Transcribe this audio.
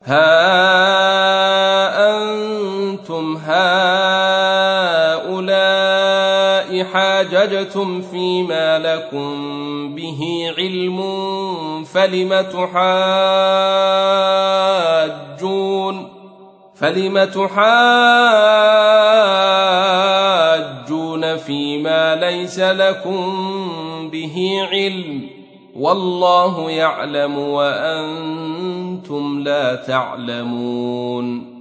ها أنتم هؤلاء حاججتم فيما لكم به علم فلم تحاجون فيما ليس لكم به علم والله يعلم وأنتم لا تعلمون.